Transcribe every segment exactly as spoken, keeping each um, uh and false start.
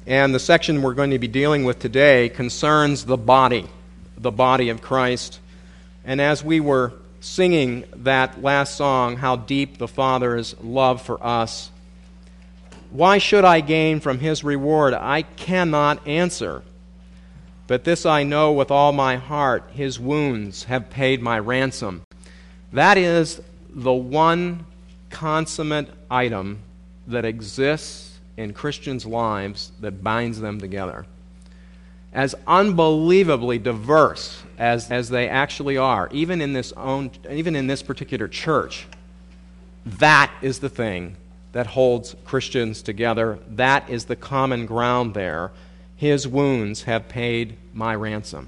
And the section we're going to be dealing with today concerns the body, the body of Christ. And as we were singing that last song, How Deep the Father's Love for Us, why should I gain from His reward? I cannot answer. But this I know with all my heart, His wounds have paid my ransom. That is the one consummate item that exists in Christians' lives that binds them together. As unbelievably diverse as, as they actually are, even in this own, even in this particular church, that is the thing that holds Christians together. That is the common ground there. His wounds have paid my ransom.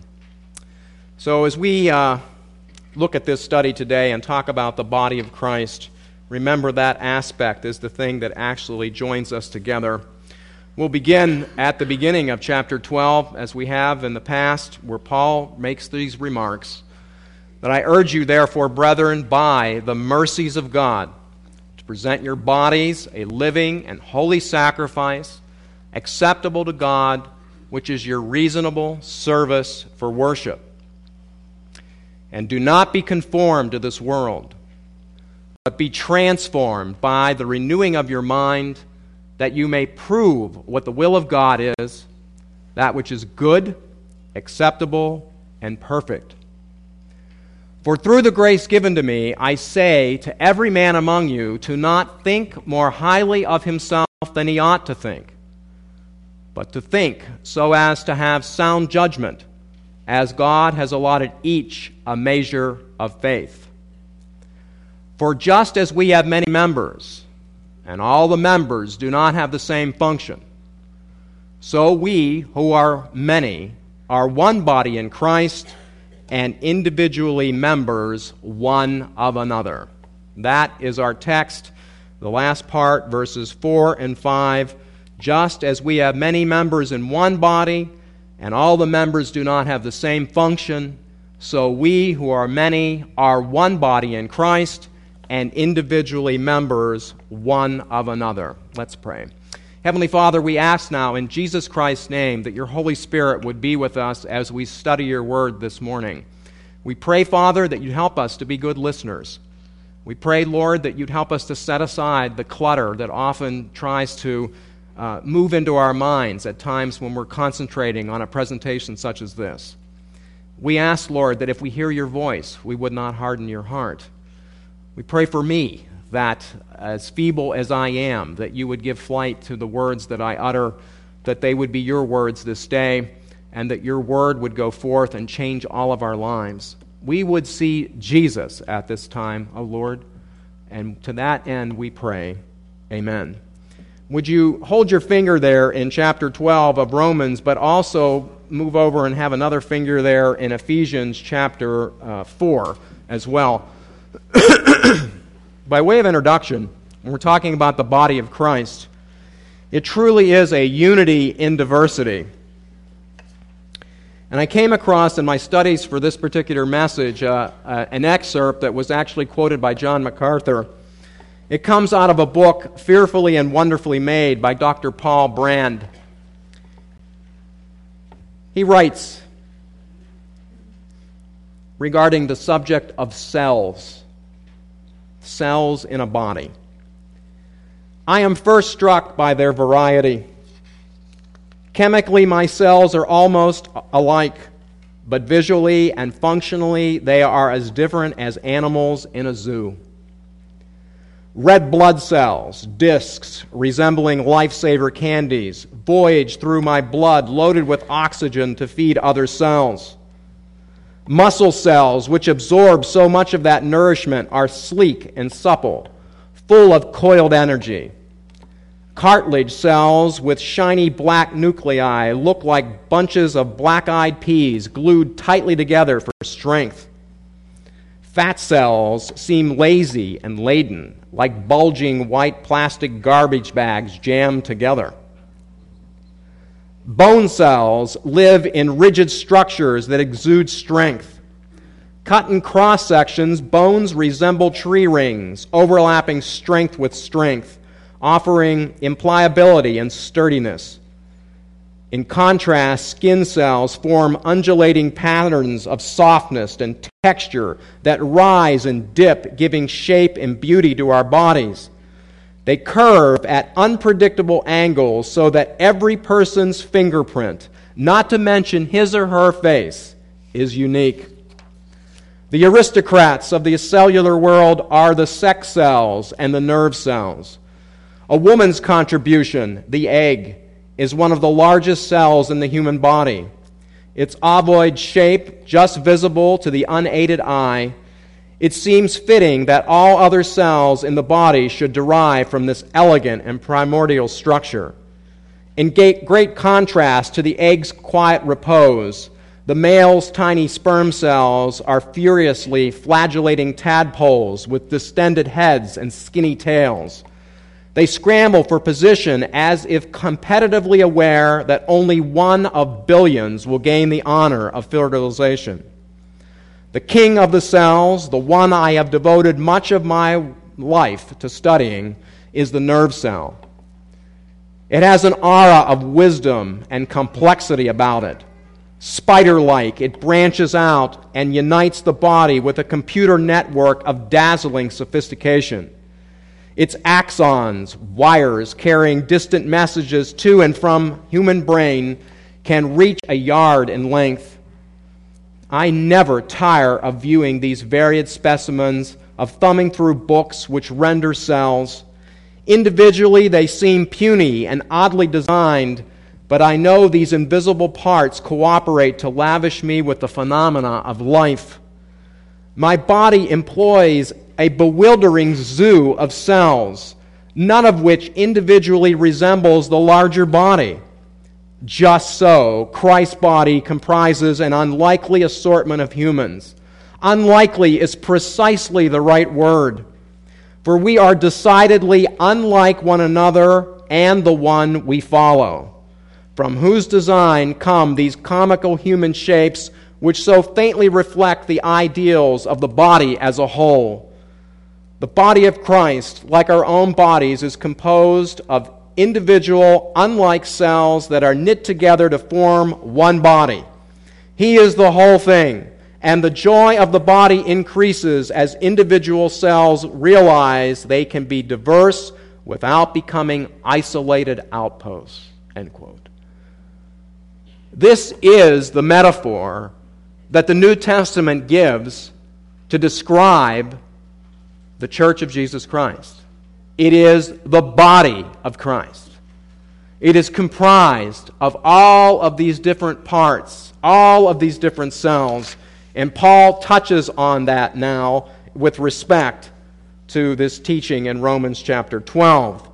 So as we uh, look at this study today and talk about the body of Christ, remember that aspect is the thing that actually joins us together. We'll begin at the beginning of chapter twelve, as we have in the past, where Paul makes these remarks, that I urge you, therefore, brethren, by the mercies of God, to present your bodies a living and holy sacrifice, acceptable to God, which is your reasonable service for worship. And do not be conformed to this world, but be transformed by the renewing of your mind, that you may prove what the will of God is, that which is good, acceptable, and perfect. For through the grace given to me, I say to every man among you to not think more highly of himself than he ought to think, but to think so as to have sound judgment, as God has allotted each a measure of faith. For just as we have many members, and all the members do not have the same function, so we, who are many, are one body in Christ, and individually members one of another. That is our text, the last part, verses four and five. Just as we have many members in one body, and all the members do not have the same function, so we, who are many, are one body in Christ, and individually members one of another. Let's pray. Heavenly Father, we ask now in Jesus Christ's name that your Holy Spirit would be with us as we study your word this morning. We pray, Father, that you'd help us to be good listeners. We pray, Lord, that you'd help us to set aside the clutter that often tries to uh, move into our minds at times when we're concentrating on a presentation such as this. We ask, Lord, that if we hear your voice, we would not harden your heart. We pray for me that, as feeble as I am, that you would give flight to the words that I utter, that they would be your words this day, and that your word would go forth and change all of our lives. We would see Jesus at this time, O Lord, and to that end we pray. Amen. Would you hold your finger there in chapter twelve of Romans, but also move over and have another finger there in Ephesians chapter uh, four as well. By way of introduction, when we're talking about the body of Christ, it truly is a unity in diversity. And I came across in my studies for this particular message uh, uh, an excerpt that was actually quoted by John MacArthur. It comes out of a book, Fearfully and Wonderfully Made, by Doctor Paul Brand. He writes regarding the subject of cells. Cells in a body. I am first struck by their variety. Chemically, my cells are almost alike, but visually and functionally, they are as different as animals in a zoo. Red blood cells, discs resembling lifesaver candies, voyage through my blood loaded with oxygen to feed other cells. Muscle cells, which absorb so much of that nourishment, are sleek and supple, full of coiled energy. Cartilage cells with shiny black nuclei look like bunches of black-eyed peas glued tightly together for strength. Fat cells seem lazy and laden, like bulging white plastic garbage bags jammed together. Bone cells live in rigid structures that exude strength. Cut in cross-sections, bones resemble tree rings, overlapping strength with strength, offering impliability and sturdiness. In contrast, skin cells form undulating patterns of softness and texture that rise and dip, giving shape and beauty to our bodies. They curve at unpredictable angles so that every person's fingerprint, not to mention his or her face, is unique. The aristocrats of the cellular world are the sex cells and the nerve cells. A woman's contribution, the egg, is one of the largest cells in the human body. Its ovoid shape, just visible to the unaided eye, it seems fitting that all other cells in the body should derive from this elegant and primordial structure. In great contrast to the egg's quiet repose, the male's tiny sperm cells are furiously flagellating tadpoles with distended heads and skinny tails. They scramble for position as if competitively aware that only one of billions will gain the honor of fertilization. The king of the cells, the one I have devoted much of my life to studying, is the nerve cell. It has an aura of wisdom and complexity about it. Spider-like, it branches out and unites the body with a computer network of dazzling sophistication. Its axons, wires carrying distant messages to and from human brain, can reach a yard in length. I never tire of viewing these varied specimens, of thumbing through books which render cells. Individually, they seem puny and oddly designed, but I know these invisible parts cooperate to lavish me with the phenomena of life. My body employs a bewildering zoo of cells, none of which individually resembles the larger body. Just so, Christ's body comprises an unlikely assortment of humans. Unlikely is precisely the right word, for we are decidedly unlike one another and the one we follow, from whose design come these comical human shapes which so faintly reflect the ideals of the body as a whole. The body of Christ, like our own bodies, is composed of individual, unlike cells that are knit together to form one body. He is the whole thing, and the joy of the body increases as individual cells realize they can be diverse without becoming isolated outposts. End quote. This is the metaphor that the New Testament gives to describe the Church of Jesus Christ. It is the body of Christ. It is comprised of all of these different parts, all of these different cells, and Paul touches on that now with respect to this teaching in Romans chapter twelve.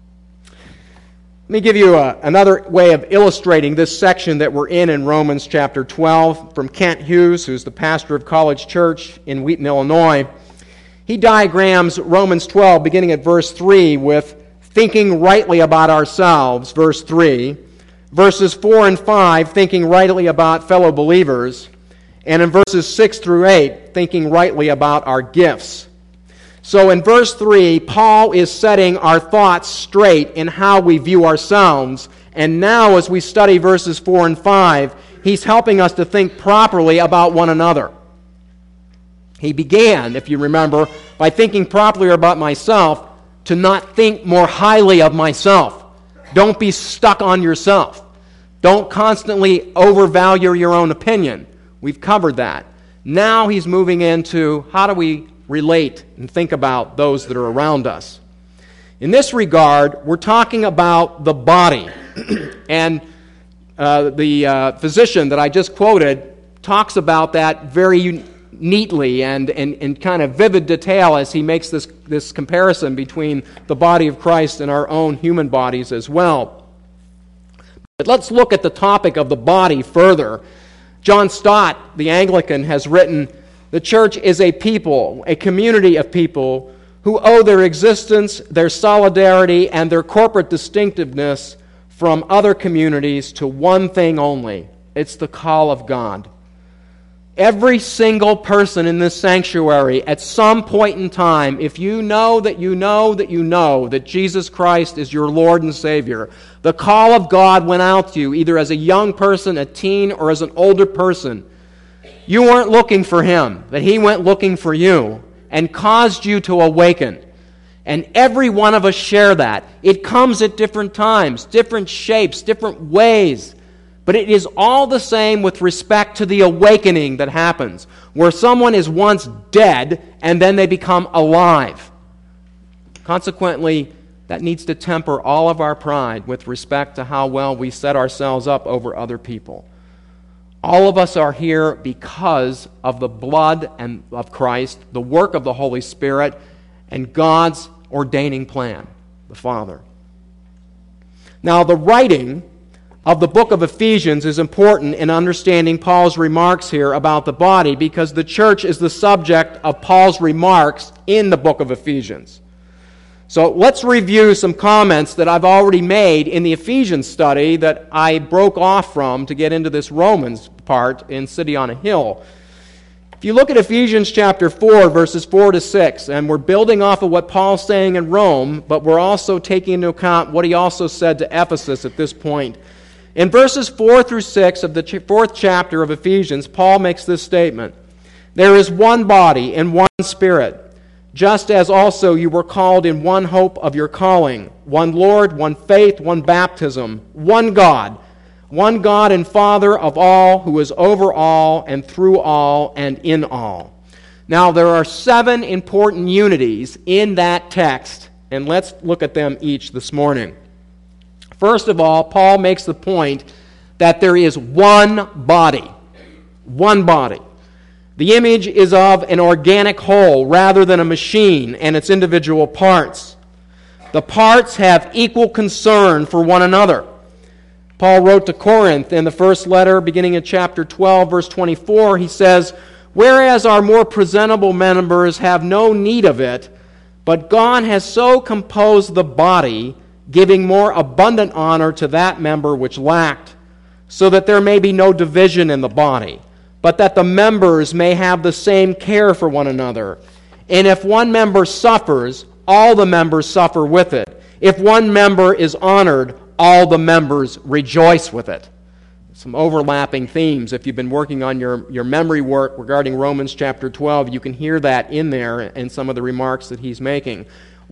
Let me give you a, another way of illustrating this section that we're in in Romans chapter twelve from Kent Hughes, who's the pastor of College Church in Wheaton, Illinois. He diagrams Romans twelve, beginning at verse three, with thinking rightly about ourselves, verse three, verses four and five, thinking rightly about fellow believers, and in verses six through eight, thinking rightly about our gifts. So in verse three, Paul is setting our thoughts straight in how we view ourselves, and now as we study verses four and five, he's helping us to think properly about one another. He began, if you remember, by thinking properly about myself, to not think more highly of myself. Don't be stuck on yourself. Don't constantly overvalue your own opinion. We've covered that. Now he's moving into how do we relate and think about those that are around us. In this regard, we're talking about the body. and uh, the uh, physician that I just quoted talks about that very neatly and in, in kind of vivid detail as he makes this, this comparison between the body of Christ and our own human bodies as well. But let's look at the topic of the body further. John Stott, the Anglican, has written, "The church is a people, a community of people who owe their existence, their solidarity, and their corporate distinctiveness from other communities to one thing only. It's the call of God. Every single person in this sanctuary, at some point in time, if you know that you know that you know that Jesus Christ is your Lord and Savior, the call of God went out to you, either as a young person, a teen, or as an older person. You weren't looking for Him, but He went looking for you and caused you to awaken. And every one of us share that. It comes at different times, different shapes, different ways. But it is all the same with respect to the awakening that happens, where someone is once dead and then they become alive. Consequently, that needs to temper all of our pride with respect to how well we set ourselves up over other people. All of us are here because of the blood and of Christ, the work of the Holy Spirit, and God's ordaining plan, the Father. Now, the writing of the book of Ephesians is important in understanding Paul's remarks here about the body, because the church is the subject of Paul's remarks in the book of Ephesians. So let's review some comments that I've already made in the Ephesians study that I broke off from to get into this Romans part in City on a Hill. If you look at Ephesians chapter four, verses four to six, and we're building off of what Paul's saying in Rome, but we're also taking into account what he also said to Ephesus at this point. In verses four through six of the fourth chapter of Ephesians, Paul makes this statement: "There is one body and one Spirit, just as also you were called in one hope of your calling, one Lord, one faith, one baptism, one God, one God and Father of all, who is over all and through all and in all." Now, there are seven important unities in that text, and let's look at them each this morning. First of all, Paul makes the point that there is one body. One body. The image is of an organic whole rather than a machine and its individual parts. The parts have equal concern for one another. Paul wrote to Corinth in the first letter, beginning at chapter twelve, verse twenty-four, he says, "Whereas our more presentable members have no need of it, but God has so composed the body, giving more abundant honor to that member which lacked, so that there may be no division in the body, but that the members may have the same care for one another. And if one member suffers, all the members suffer with it. If one member is honored, all the members rejoice with it." Some overlapping themes. If you've been working on your, your memory work regarding Romans chapter twelve, you can hear that in there in some of the remarks that he's making.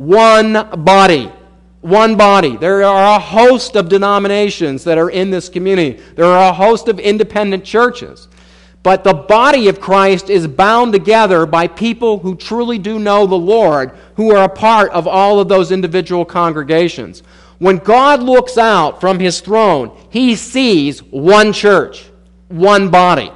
One body. One body. There are a host of denominations that are in this community. There are a host of independent churches. But the body of Christ is bound together by people who truly do know the Lord, who are a part of all of those individual congregations. When God looks out from His throne, He sees one church, one body.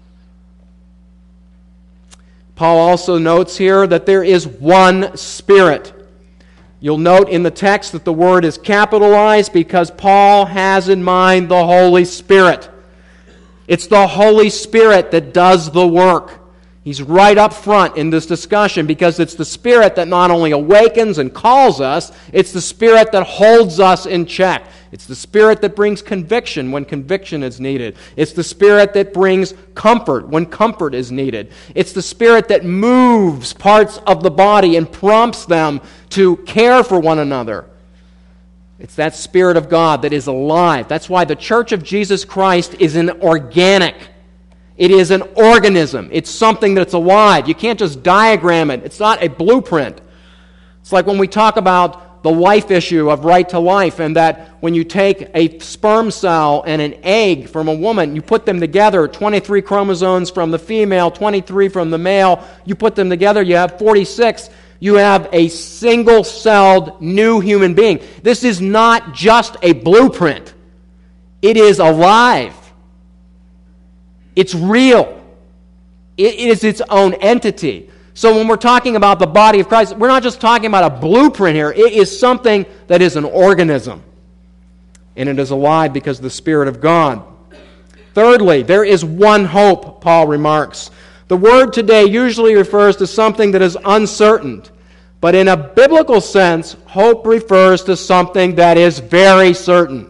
Paul also notes here that there is one Spirit. You'll note in the text that the word is capitalized because Paul has in mind the Holy Spirit. It's the Holy Spirit that does the work. He's right up front in this discussion because it's the Spirit that not only awakens and calls us, it's the Spirit that holds us in check. It's the Spirit that brings conviction when conviction is needed. It's the Spirit that brings comfort when comfort is needed. It's the Spirit that moves parts of the body and prompts them to care for one another. It's that Spirit of God that is alive. That's why the Church of Jesus Christ is an organic. It is an organism. It's something that's alive. You can't just diagram it. It's not a blueprint. It's like when we talk about the life issue of right to life, and that when you take a sperm cell and an egg from a woman, you put them together, twenty-three chromosomes from the female, twenty-three from the male, you put them together, you have forty-six. You have a single-celled new human being. This is not just a blueprint. It is alive. It's real. It is its own entity. So when we're talking about the body of Christ, we're not just talking about a blueprint here. It is something that is an organism. And it is alive because of the Spirit of God. Thirdly, there is one hope, Paul remarks. The word today usually refers to something that is uncertain. But in a biblical sense, hope refers to something that is very certain.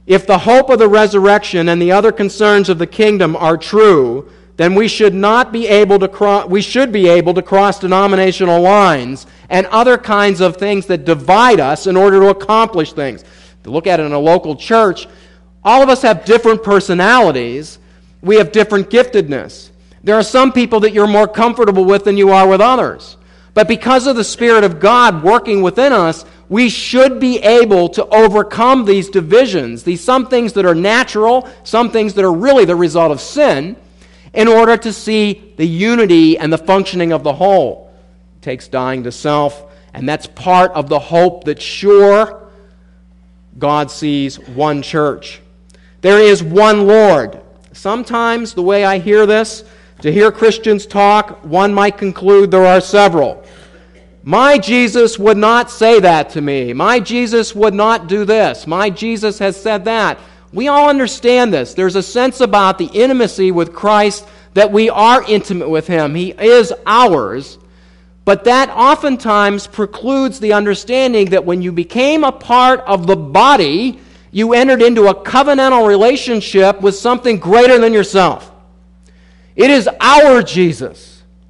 If the hope of the resurrection and the other concerns of the kingdom are true, then we should not be able to cross, we should be able to cross denominational lines and other kinds of things that divide us in order to accomplish things. To look at it in a local church, all of us have different personalities. We have different giftedness. There are some people that you're more comfortable with than you are with others. But because of the Spirit of God working within us, we should be able to overcome these divisions, these some things that are natural, some things that are really the result of sin, in order to see the unity and the functioning of the whole. It takes dying to self, and that's part of the hope that sure God sees one church. There is one Lord. Sometimes, the way I hear this, to hear Christians talk, one might conclude there are several. My Jesus would not say that to me. My Jesus would not do this. My Jesus has said that. We all understand this. There's a sense about the intimacy with Christ that we are intimate with Him. He is ours. But that oftentimes precludes the understanding that when you became a part of the body, you entered into a covenantal relationship with something greater than yourself. It is our Jesus.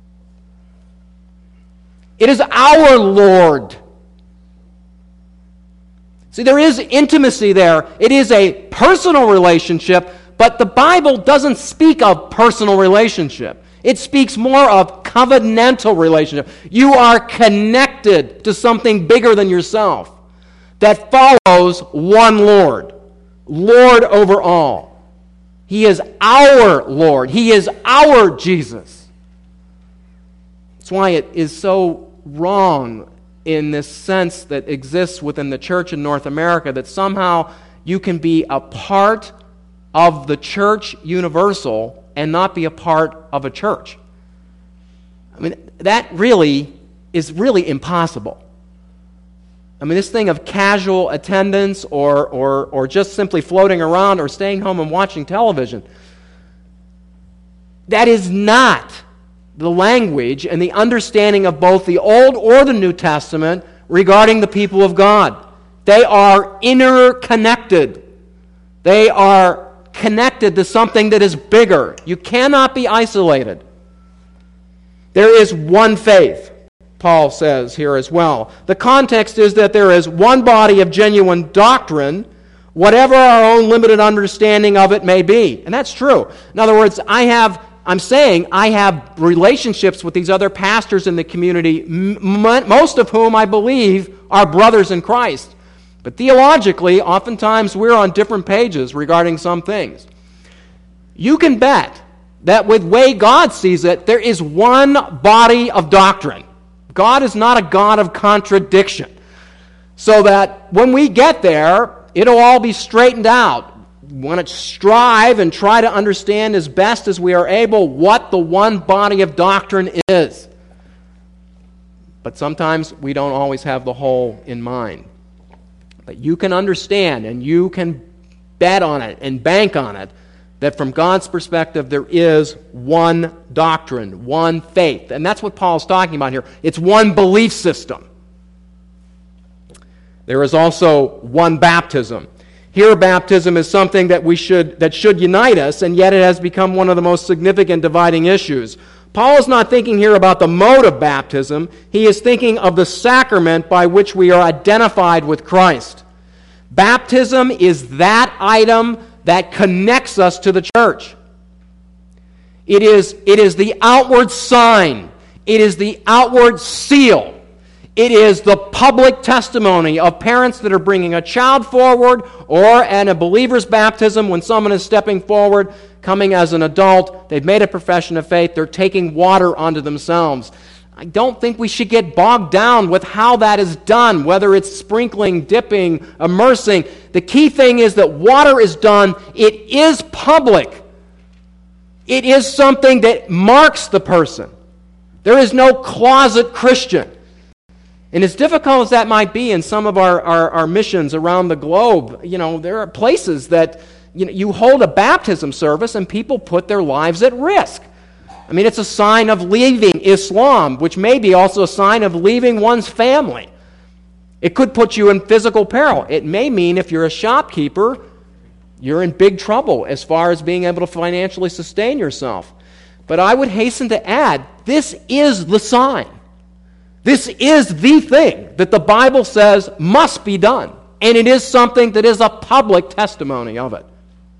It is our Lord. See, there is intimacy there. It is a personal relationship, but the Bible doesn't speak of personal relationship. It speaks more of covenantal relationship. You are connected to something bigger than yourself that follows one Lord, Lord over all. He is our Lord. He is our Jesus. That's why it is so wrong in this sense that exists within the church in North America that somehow you can be a part of the church universal and not be a part of a church. I mean, that really is really impossible. I mean, this thing of casual attendance or, or, or just simply floating around or staying home and watching television, that is not the language and the understanding of both the Old or the New Testament regarding the people of God. They are interconnected. They are connected to something that is bigger. You cannot be isolated. There is one faith, Paul says here as well. The context is that there is one body of genuine doctrine, whatever our own limited understanding of it may be. And that's true. In other words, I have I'm saying I have relationships with these other pastors in the community, m- most of whom I believe are brothers in Christ. But theologically, oftentimes we're on different pages regarding some things. You can bet that with the way God sees it, there is one body of doctrine. God is not a God of contradiction. So that when we get there, it'll all be straightened out. We want to strive and try to understand as best as we are able what the one body of doctrine is. But sometimes we don't always have the whole in mind. But you can understand and you can bet on it and bank on it that from God's perspective there is one doctrine, one faith. And that's what Paul's talking about here. It's one belief system. There is also one baptism. Here, baptism is something that we should that should unite us, and yet it has become one of the most significant dividing issues. Paul is not thinking here about the mode of baptism. He is thinking of the sacrament by which we are identified with Christ. Baptism is that item that connects us to the church. It is, it is the outward sign. It is the outward seal. It is the public testimony of parents that are bringing a child forward, or in a believer's baptism when someone is stepping forward, coming as an adult, they've made a profession of faith, they're taking water onto themselves. I don't think we should get bogged down with how that is done, whether it's sprinkling, dipping, immersing. The key thing is that water is done, it is public. It is something that marks the person. There is no closet Christian. And as difficult as that might be in some of our, our, our missions around the globe, you know, there are places that you know, you hold a baptism service and people put their lives at risk. I mean, it's a sign of leaving Islam, which may be also a sign of leaving one's family. It could put you in physical peril. It may mean if you're a shopkeeper, you're in big trouble as far as being able to financially sustain yourself. But I would hasten to add, this is the sign. This is the thing that the Bible says must be done. And it is something that is a public testimony of it.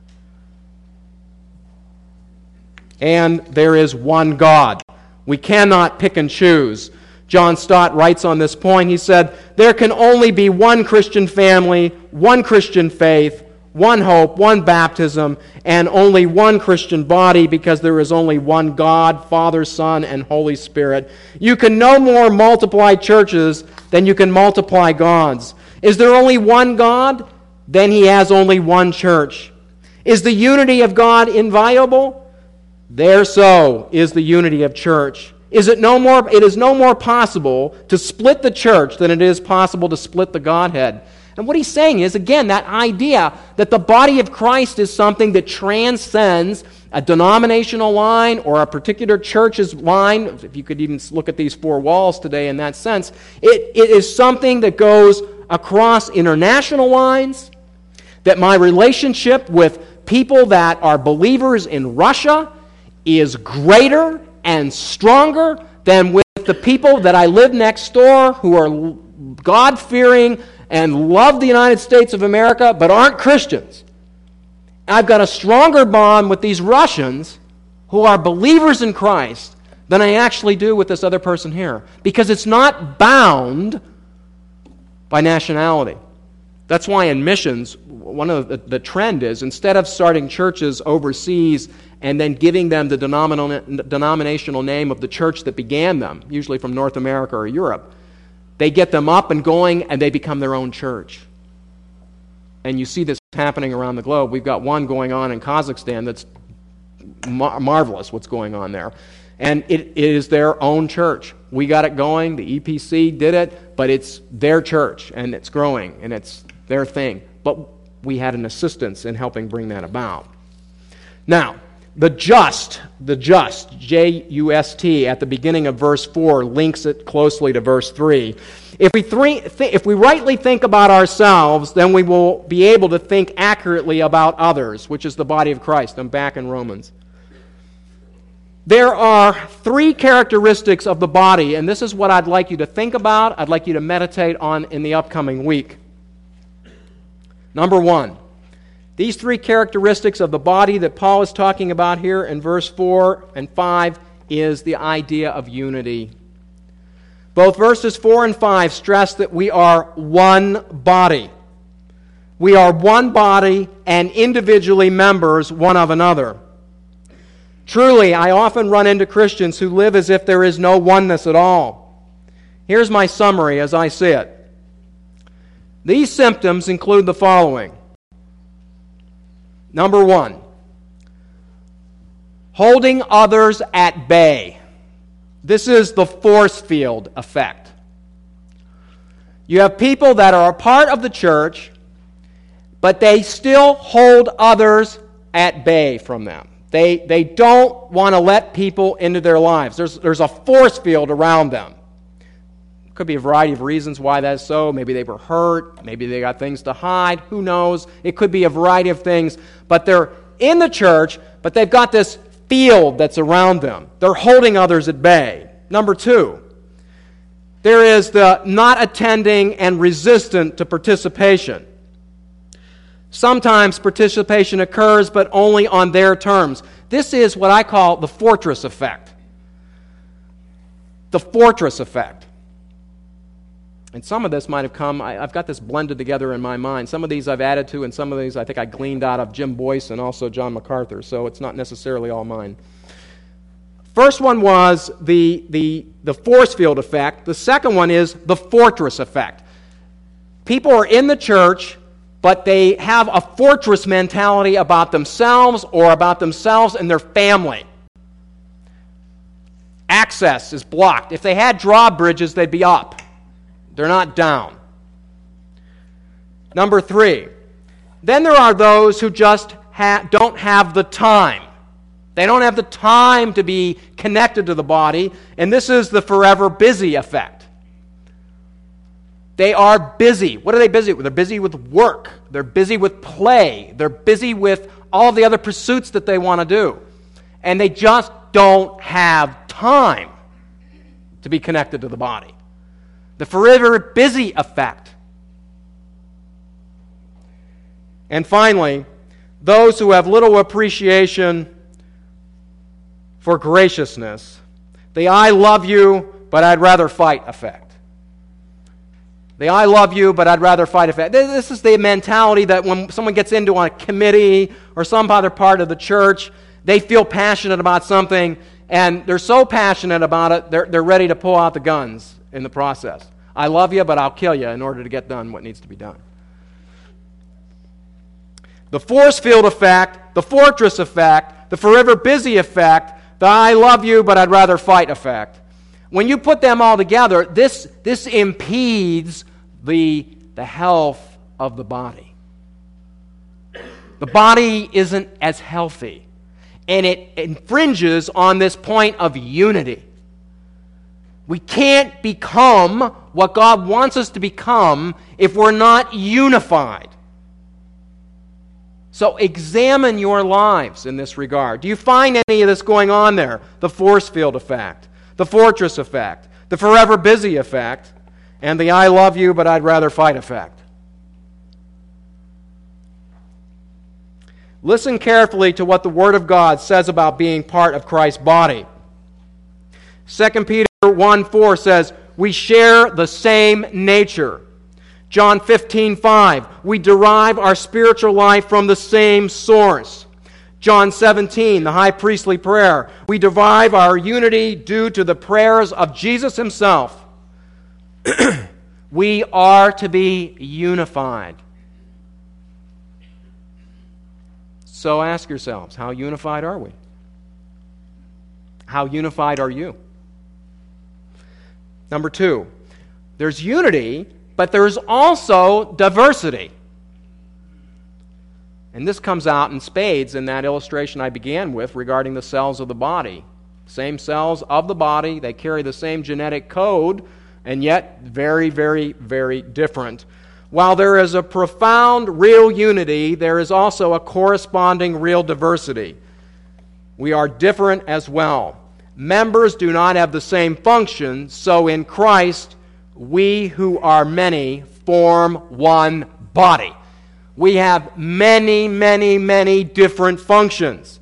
And there is one God. We cannot pick and choose. John Stott writes on this point, he said, there can only be one Christian family, one Christian faith, one hope, one baptism, and only one Christian body, because there is only one God, Father, Son, and Holy Spirit. You can no more multiply churches than you can multiply gods. Is there only one God? Then he has only one church. Is the unity of God inviolable? There so is the unity of church. Is it no more? It is no more possible to split the church than it is possible to split the Godhead. And what he's saying is, again, that idea that the body of Christ is something that transcends a denominational line or a particular church's line, if you could even look at these four walls today in that sense, it, it is something that goes across international lines, that my relationship with people that are believers in Russia is greater and stronger than with the people that I live next door who are God-fearing and love the United States of America, but aren't Christians. I've got a stronger bond with these Russians who are believers in Christ than I actually do with this other person here, because it's not bound by nationality. That's why in missions, one of the, the trend is, instead of starting churches overseas and then giving them the denominational, denominational name of the church that began them, usually from North America or Europe, they get them up and going, and they become their own church. And you see this happening around the globe. We've got one going on in Kazakhstan that's mar- marvelous, what's going on there. And it is their own church. We got it going. The E P C did it, but it's their church, and it's growing, and it's their thing. But we had an assistance in helping bring that about. Now, the just, the just, J U S T, at the beginning of verse four, links it closely to verse three. If we, three, th- if we rightly think about ourselves, then we will be able to think accurately about others, which is the body of Christ. I'm back in Romans. There are three characteristics of the body, and this is what I'd like you to think about, I'd like you to meditate on in the upcoming week. Number one, these three characteristics of the body that Paul is talking about here in verse four and five is the idea of unity. Both verses four and five stress that we are one body. We are one body and individually members one of another. Truly, I often run into Christians who live as if there is no oneness at all. Here's my summary as I see it. These symptoms include the following. Number one, holding others at bay. This is the force field effect. You have people that are a part of the church, but they still hold others at bay from them. They, they don't want to let people into their lives. There's, there's a force field around them. Could be a variety of reasons why that's so. Maybe they were hurt. Maybe they got things to hide. Who knows? It could be a variety of things. But they're in the church, but they've got this field that's around them. They're holding others at bay. Number two, there is the not attending and resistant to participation. Sometimes participation occurs, but only on their terms. This is what I call the fortress effect. The fortress effect. And some of this might have come, I, I've got this blended together in my mind. Some of these I've added to, and some of these I think I gleaned out of Jim Boyce and also John MacArthur, so it's not necessarily all mine. First one was the, the, the force field effect. The second one is the fortress effect. People are in the church, but they have a fortress mentality about themselves or about themselves and their family. Access is blocked. If they had drawbridges, they'd be up. They're not down. Number three, then there are those who just ha- don't have the time. They don't have the time to be connected to the body, and this is the forever busy effect. They are busy. What are they busy with? They're busy with work. They're busy with play. They're busy with all the other pursuits that they want to do. And they just don't have time to be connected to the body. The forever busy effect. And finally, those who have little appreciation for graciousness, the I love you, but I'd rather fight effect. The I love you, but I'd rather fight effect. This is the mentality that when someone gets into a committee or some other part of the church, they feel passionate about something, and they're so passionate about it, they're, they're ready to pull out the guns in the process. I love you, but I'll kill you in order to get done what needs to be done. The force field effect, the fortress effect, the forever busy effect, the I love you, but I'd rather fight effect. When you put them all together, this, this impedes the, the health of the body. The body isn't as healthy, and it infringes on this point of unity. We can't become what God wants us to become if we're not unified. So examine your lives in this regard. Do you find any of this going on there? The force field effect, the fortress effect, the forever busy effect, and the I love you but I'd rather fight effect. Listen carefully to what the Word of God says about being part of Christ's body. Second Peter one four says, we share the same nature. John fifteen five, we derive our spiritual life from the same source. John seventeen, the high priestly prayer, we derive our unity due to the prayers of Jesus himself. We are to be unified. So ask yourselves, how unified are we? How unified are you? Number two, there's unity, but there's also diversity. And this comes out in spades in that illustration I began with regarding the cells of the body. Same cells of the body, they carry the same genetic code, and yet very, very, very different. While there is a profound real unity, there is also a corresponding real diversity. We are different as well. Members do not have the same function, so in Christ, we who are many form one body. We have many, many, many different functions.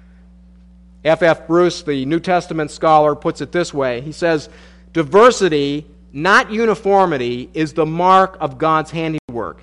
F F Bruce, the New Testament scholar, puts it this way. He says, diversity, not uniformity, is the mark of God's handiwork.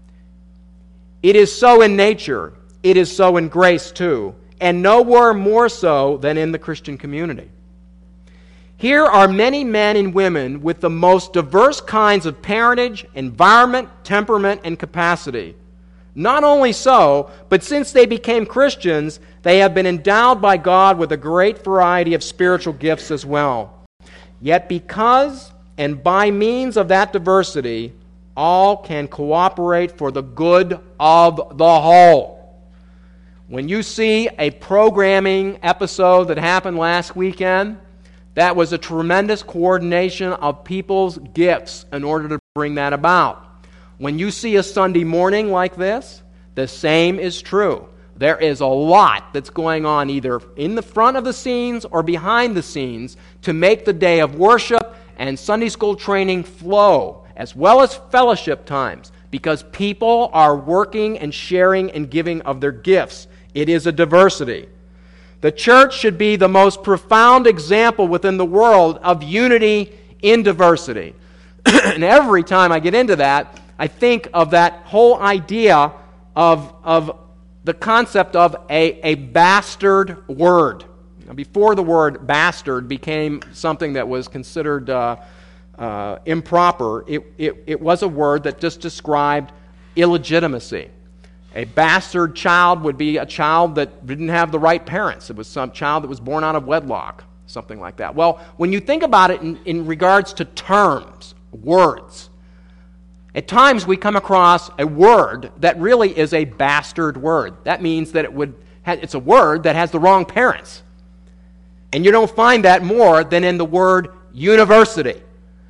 It is so in nature. It is so in grace too, and nowhere more so than in the Christian community. Here are many men and women with the most diverse kinds of parentage, environment, temperament, and capacity. Not only so, but since they became Christians, they have been endowed by God with a great variety of spiritual gifts as well. Yet because and by means of that diversity, all can cooperate for the good of the whole. When you see a programming episode that happened last weekend, that was a tremendous coordination of people's gifts in order to bring that about. When you see a Sunday morning like this, the same is true. There is a lot that's going on either in the front of the scenes or behind the scenes to make the day of worship and Sunday school training flow, as well as fellowship times, because people are working and sharing and giving of their gifts. It is a diversity. The church should be the most profound example within the world of unity in diversity. And every time I get into that, I think of that whole idea of, of the concept of a, a bastard word. Now, before the word bastard became something that was considered uh, uh, improper, it, it, it was a word that just described illegitimacy. A bastard child would be a child that didn't have the right parents. It was some child that was born out of wedlock, something like that. Well, when you think about it in, in regards to terms, words, at times we come across a word that really is a bastard word. That means that it would it's a word that has the wrong parents. And you don't find that more than in the word university.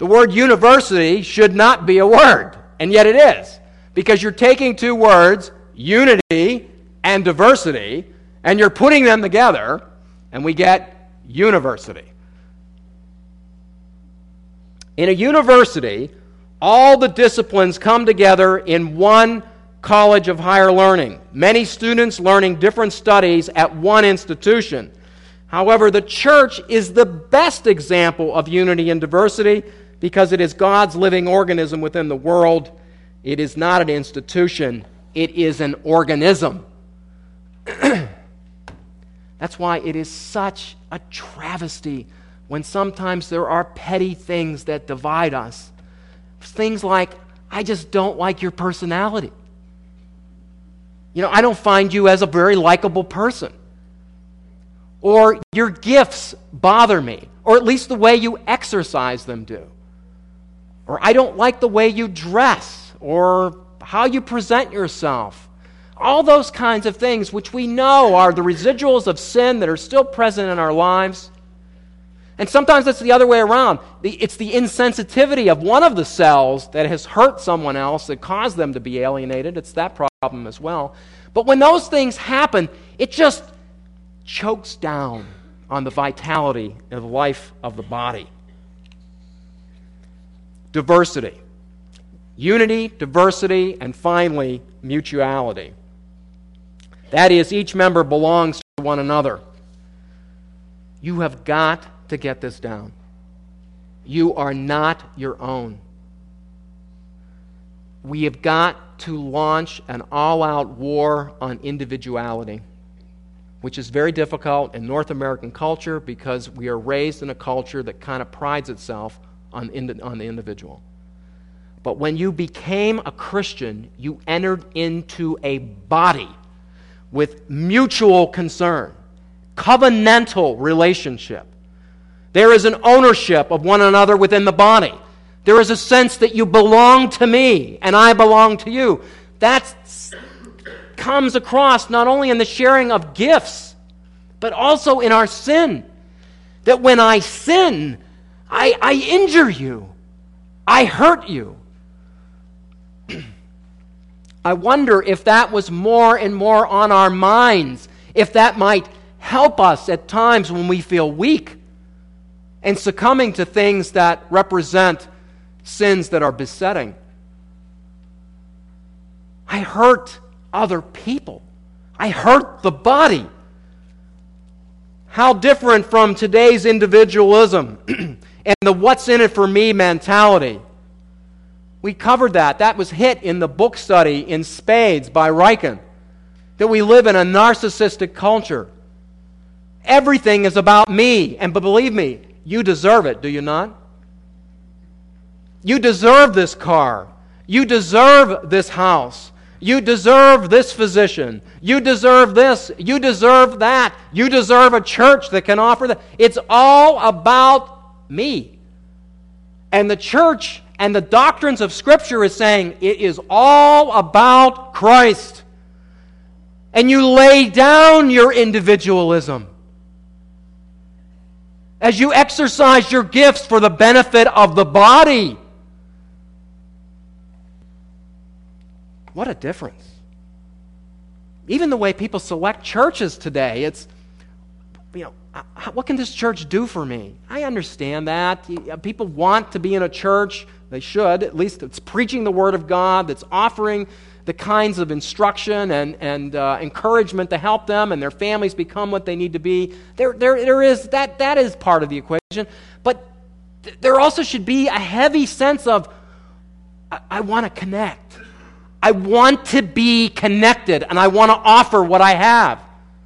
The word university should not be a word, and yet it is, because you're taking two words, unity and diversity, and you're putting them together, and we get university. In a university, all the disciplines come together in one college of higher learning. Many students learning different studies at one institution. However, the church is the best example of unity and diversity because it is God's living organism within the world. It is not an institution. It is an organism. That's why it is such a travesty when sometimes there are petty things that divide us. Things like, I just don't like your personality. You know, I don't find you as a very likable person. Or your gifts bother me, or at least the way you exercise them do. Or I don't like the way you dress, or how you present yourself. All those kinds of things which we know are the residuals of sin that are still present in our lives. And sometimes it's the other way around. It's the insensitivity of one of the cells that has hurt someone else that caused them to be alienated. It's that problem as well. But when those things happen, it just chokes down on the vitality of the life of the body. Diversity. Unity, diversity, and finally, mutuality. That is, each member belongs to one another. You have got to get this down. You are not your own. We have got to launch an all-out war on individuality, which is very difficult in North American culture because we are raised in a culture that kind of prides itself on, indi- on the individual. But when you became a Christian, you entered into a body with mutual concern, covenantal relationship. There is an ownership of one another within the body. There is a sense that you belong to me and I belong to you. That comes across not only in the sharing of gifts, but also in our sin. That when I sin, I, I injure you. I hurt you. I wonder if that was more and more on our minds, if that might help us at times when we feel weak and succumbing to things that represent sins that are besetting. I hurt other people. I hurt the body. How different from today's individualism and the what's in it for me mentality. We covered that. That was hit in the book study in spades by Ryken. That we live in a narcissistic culture. Everything is about me. And believe me, you deserve it, do you not? You deserve this car. You deserve this house. You deserve this physician. You deserve this. You deserve that. You deserve a church that can offer that. It's all about me. And the church and the doctrines of Scripture is saying it is all about Christ. And you lay down your individualism as you exercise your gifts for the benefit of the body. What a difference. Even the way people select churches today, it's, you know, what can this church do for me? I understand that. People want to be in a church. They should. At least it's preaching the Word of God, that's offering the kinds of instruction and, and uh, encouragement to help them and their families become what they need to be. There, there, there is that. That is part of the equation. But th- there also should be a heavy sense of, I, I want to connect. I want to be connected, and I want to offer what I have.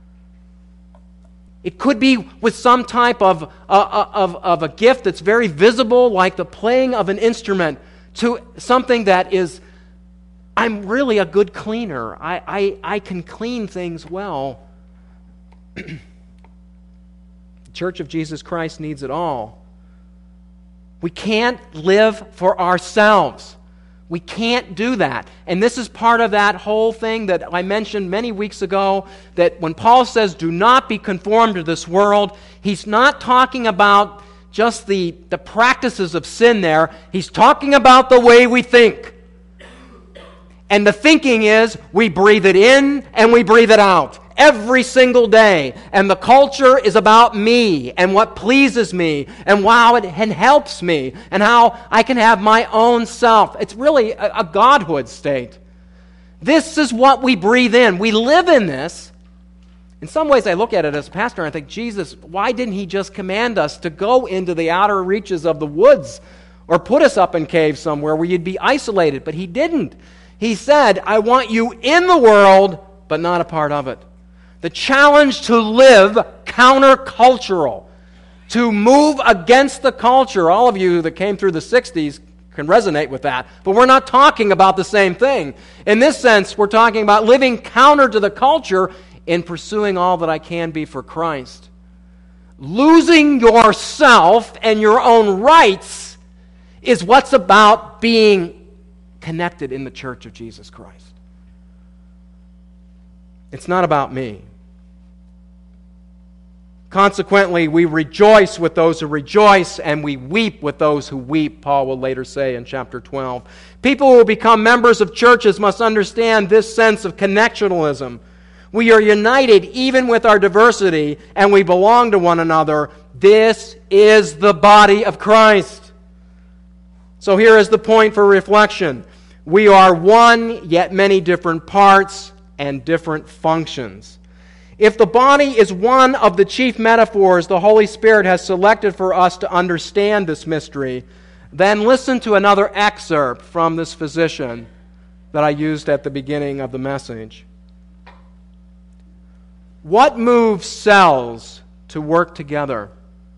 It could be with some type of, uh, of, of a gift that's very visible, like the playing of an instrument, to something that is, I'm really a good cleaner. I, I, I can clean things well. The Church of Jesus Christ needs it all. We can't live for ourselves. We can't do that. And this is part of that whole thing that I mentioned many weeks ago, that when Paul says, do not be conformed to this world, he's not talking about just the, the practices of sin there. He's talking about the way we think. And the thinking is we breathe it in and we breathe it out every single day. And the culture is about me and what pleases me and how it helps me and how I can have my own self. It's really a, a godhood state. This is what we breathe in. We live in this. In some ways, I look at it as a pastor and I think, Jesus, why didn't he just command us to go into the outer reaches of the woods or put us up in caves somewhere where you'd be isolated? But he didn't. He said, I want you in the world, but not a part of it. The challenge to live countercultural, to move against the culture. All of you that came through the sixties can resonate with that. But we're not talking about the same thing. In this sense, we're talking about living counter to the culture in pursuing all that I can be for Christ. Losing yourself and your own rights is what's about being connected in the church of Jesus Christ. It's not about me. Consequently, we rejoice with those who rejoice, and we weep with those who weep, Paul will later say in chapter twelve. People who become members of churches must understand this sense of connectionalism. We are united even with our diversity, and we belong to one another. This is the body of Christ. So here is the point for reflection. We are one, yet many different parts and different functions. If the body is one of the chief metaphors the Holy Spirit has selected for us to understand this mystery, then listen to another excerpt from this physician that I used at the beginning of the message. What moves cells to work together?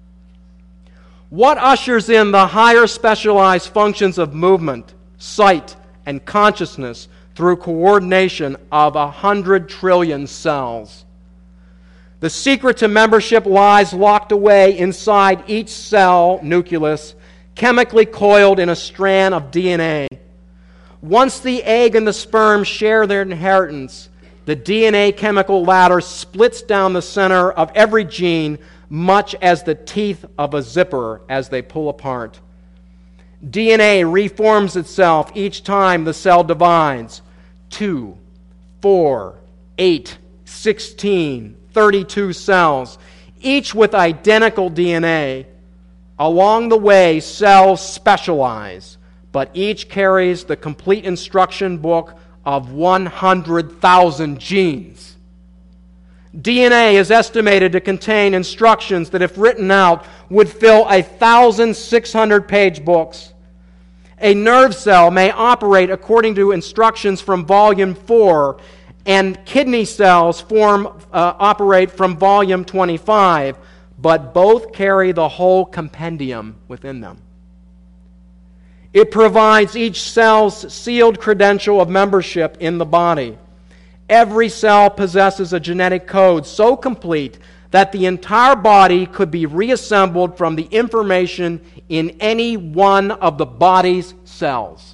What ushers in the higher specialized functions of movement, sight, and consciousness through coordination of a hundred trillion cells? The secret to membership lies locked away inside each cell nucleus, chemically coiled in a strand of D N A. Once the egg and the sperm share their inheritance, the D N A chemical ladder splits down the center of every gene, much as the teeth of a zipper as they pull apart. D N A reforms itself each time the cell divides. Two, four, eight, sixteen, thirty-two cells, each with identical D N A. Along the way, cells specialize, but each carries the complete instruction book of one hundred thousand genes. D N A is estimated to contain instructions that, if written out, would fill a one thousand six hundred page books. A nerve cell may operate according to instructions from volume four, and kidney cells form uh, operate from volume twenty-five, but both carry the whole compendium within them. It provides each cell's sealed credential of membership in the body. Every cell possesses a genetic code so complete that the entire body could be reassembled from the information in any one of the body's cells.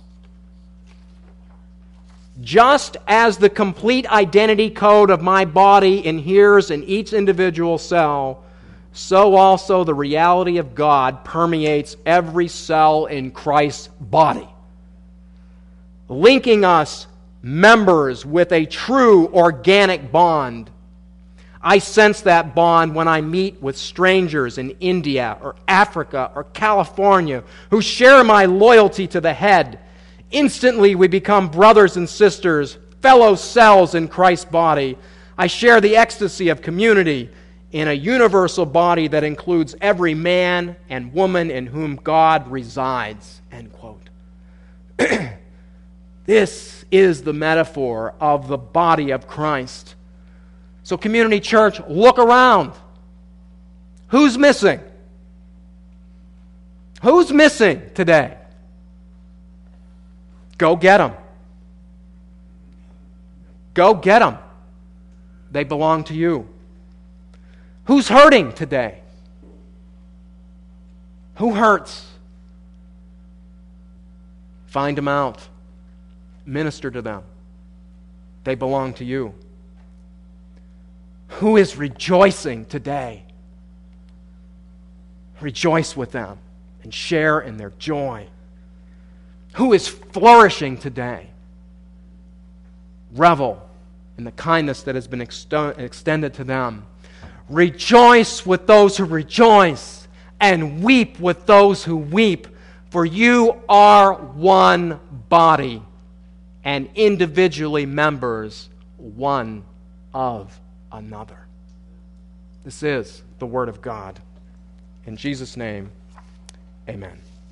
Just as the complete identity code of my body inheres in each individual cell, so also the reality of God permeates every cell in Christ's body, linking us members with a true organic bond. I sense that bond when I meet with strangers in India or Africa or California who share my loyalty to the head. Instantly we become brothers and sisters, fellow cells in Christ's body. I share the ecstasy of community in a universal body that includes every man and woman in whom God resides. End quote. This is the metaphor of the body of Christ. So, Community Church, look around. Who's missing? Who's missing today? Go get them. Go get them. They belong to you. Who's hurting today? Who hurts? Find them out. Minister to them. They belong to you. Who is rejoicing today? Rejoice with them and share in their joy. Who is flourishing today? Revel in the kindness that has been exto- extended to them. Rejoice with those who rejoice, and weep with those who weep, for you are one body, and individually members one of another. This is the Word of God. In Jesus' name, amen.